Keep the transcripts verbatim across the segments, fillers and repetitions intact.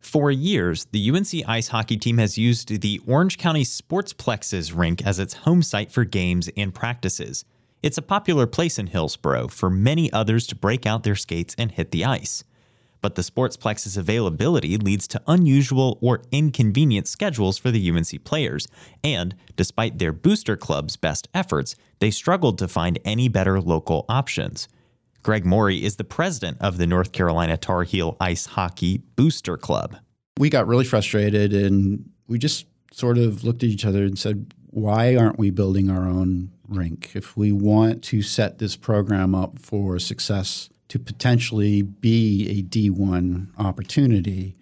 For years, the U N C ice hockey team has used the Orange County Sportsplexes rink as its home site for games and practices. It's a popular place in Hillsboro for many others to break out their skates and hit the ice. But the Sportsplexes availability leads to unusual or inconvenient schedules for the U N C players, and despite their booster club's best efforts, they struggled to find any better local options. Greg Morey is the president of the North Carolina Tar Heel Ice Hockey Booster Club. We got really frustrated, and we just sort of looked at each other and said, why aren't we building our own rink? If we want to set this program up for success to potentially be a D one opportunity,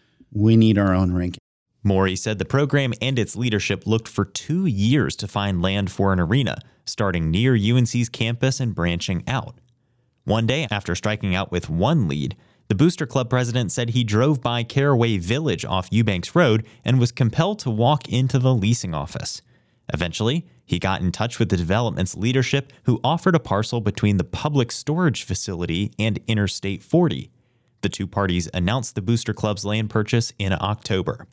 we need our own rink. Morey said the program and its leadership looked for two years to find land for an arena, starting near U N C's campus and branching out. One day, after striking out with one lead, the Booster Club president said he drove by Caraway Village off Eubanks Road and was compelled to walk into the leasing office. Eventually, he got in touch with the development's leadership, who offered a parcel between the public storage facility and Interstate forty. The two parties announced the Booster Club's land purchase in October.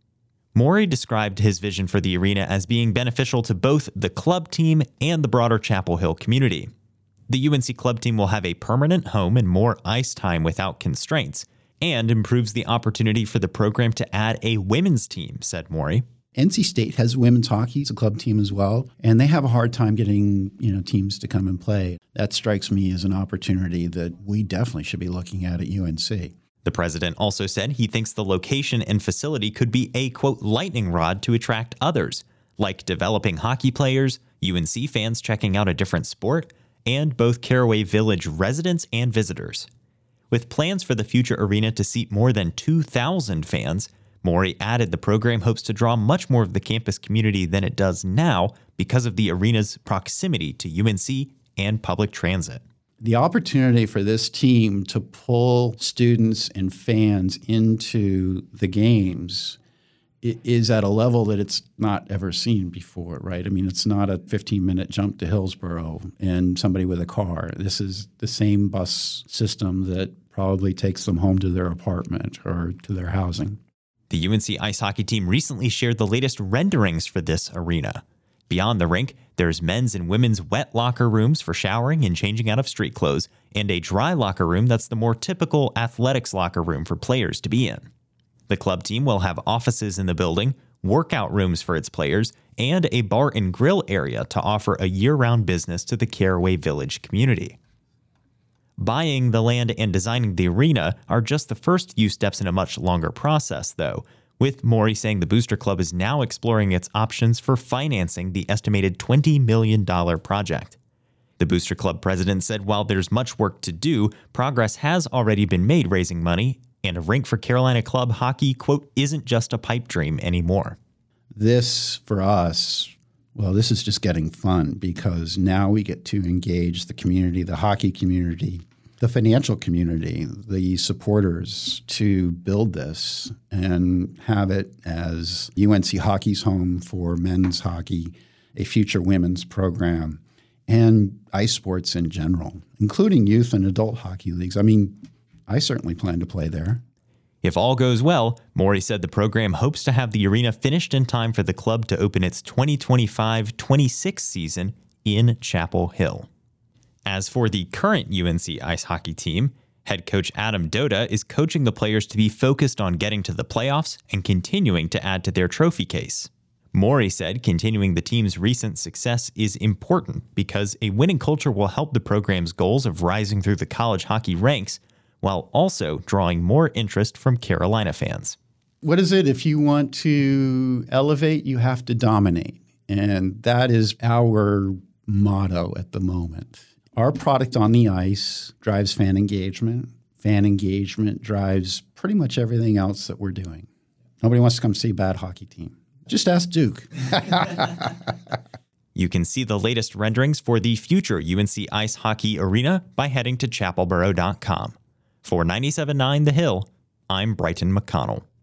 Morey described his vision for the arena as being beneficial to both the club team and the broader Chapel Hill community. The U N C club team will have a permanent home and more ice time without constraints, and improves the opportunity for the program to add a women's team, said Morey. N C State has women's hockey, it's a club team as well, and they have a hard time getting, you know, teams to come and play. That strikes me as an opportunity that we definitely should be looking at at U N C. The president also said he thinks the location and facility could be a, quote, lightning rod to attract others, like developing hockey players, U N C fans checking out a different sport, and both Caraway Village residents and visitors. With plans for the future arena to seat more than two thousand fans, Morey added the program hopes to draw much more of the campus community than it does now because of the arena's proximity to U N C and public transit. The opportunity for this team to pull students and fans into the games is at a level that it's not ever seen before, right? I mean, it's not a fifteen-minute jump to Hillsboro and somebody with a car. This is the same bus system that probably takes them home to their apartment or to their housing. The U N C ice hockey team recently shared the latest renderings for this arena. Beyond the rink, there's men's and women's wet locker rooms for showering and changing out of street clothes, and a dry locker room that's the more typical athletics locker room for players to be in. The club team will have offices in the building, workout rooms for its players, and a bar and grill area to offer a year-round business to the Caraway Village community. Buying the land and designing the arena are just the first few steps in a much longer process, though, with Morey saying the Booster Club is now exploring its options for financing the estimated twenty million dollars project. The Booster Club president said while there's much work to do, progress has already been made raising money, and a rink for Carolina club hockey, quote, isn't just a pipe dream anymore. This, for us, well, this is just getting fun because now we get to engage the community, the hockey community, the financial community, the supporters to build this and have it as U N C Hockey's home for men's hockey, a future women's program, and ice sports in general, including youth and adult hockey leagues. I mean, I certainly plan to play there. If all goes well, Morey said the program hopes to have the arena finished in time for the club to open its twenty twenty-five twenty-six season in Chapel Hill. As for the current U N C ice hockey team, head coach Adam Doda is coaching the players to be focused on getting to the playoffs and continuing to add to their trophy case. Morey said continuing the team's recent success is important because a winning culture will help the program's goals of rising through the college hockey ranks, while also drawing more interest from Carolina fans. What is it? If you want to elevate, you have to dominate. And that is our motto at the moment. Our product on the ice drives fan engagement. Fan engagement drives pretty much everything else that we're doing. Nobody wants to come see a bad hockey team. Just ask Duke. You can see the latest renderings for the future U N C Ice Hockey Arena by heading to chapelboro dot com. For ninety-seven point nine The Hill, I'm Brighton McConnell.